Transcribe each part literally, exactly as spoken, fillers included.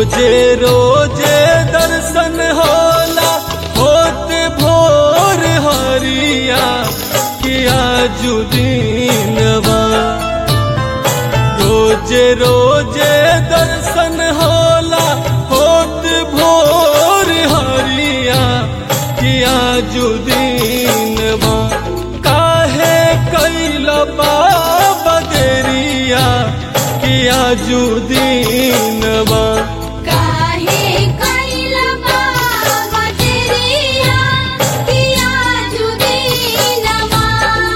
रोजे रोजे दर्शन होला होत भोर हरिया किया जुदीनवा। रोजे रोजे दर्शन होला होत भोर हरिया किया जुदीनवा। काहे कैला बाबा देरिया किया जुदीनवा। काहे कैला बाबा देरिया किया जुदीनवा।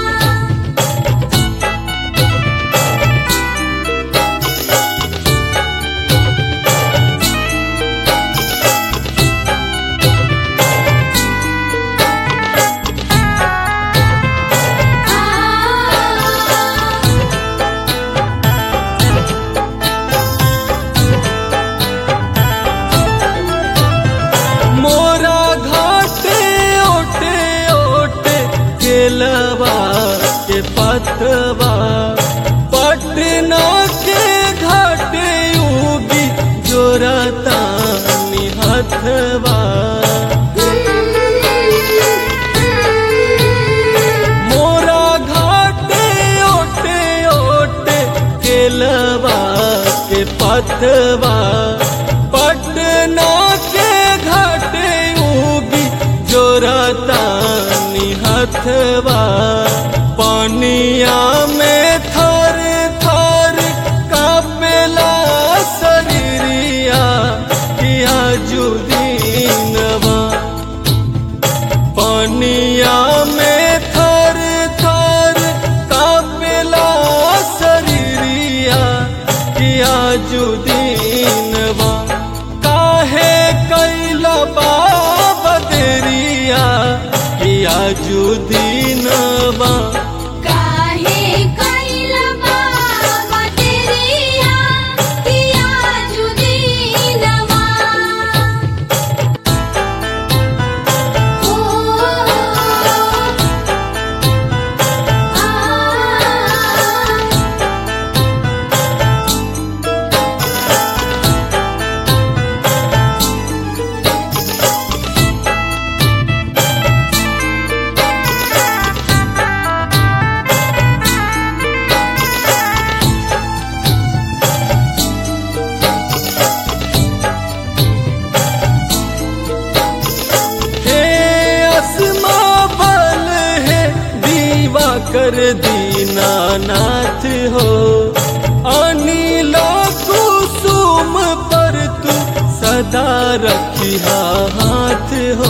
मोरा घाटे ओटे ओटे केलवा के पतवा पटना के घाटे उगी जोरता निहथवा। मोरा घाटे ओटे ओटे केलवा के पतवा पटना के घाटे उगी जोरता निहथवा। पानिया में थर थर कापेला शरीरिया किया जुदीनवा। पानिया में थर थर कापेला शरीरिया किया जुदीनवा। काहे कैला बाबा देरिया किया जुदीनवा। काहे कैला बाबा देरिया किया जुदीनवा। ओ आ हे अस्मा बल है दीवा कर दीनानाथ हो। अनिला कुसुम पर तू सदा रखिया हाथ हो।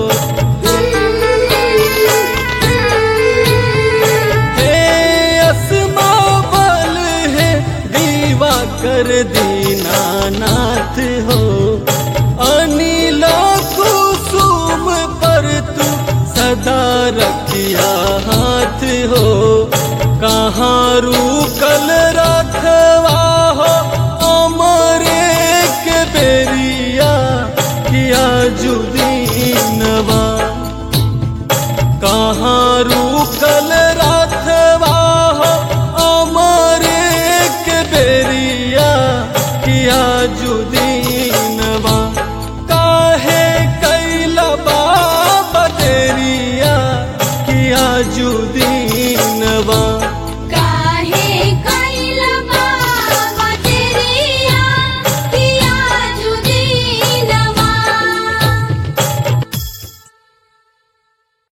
हे अस्मा बल है दीवा कर दीनानाथ हो। अनिला कुसुम पर तू सदा रखिया हाथ हो। कहाँ रुकल रखवा हो अमरे के बेरिया किया जुदीनवा। कहाँ रुकल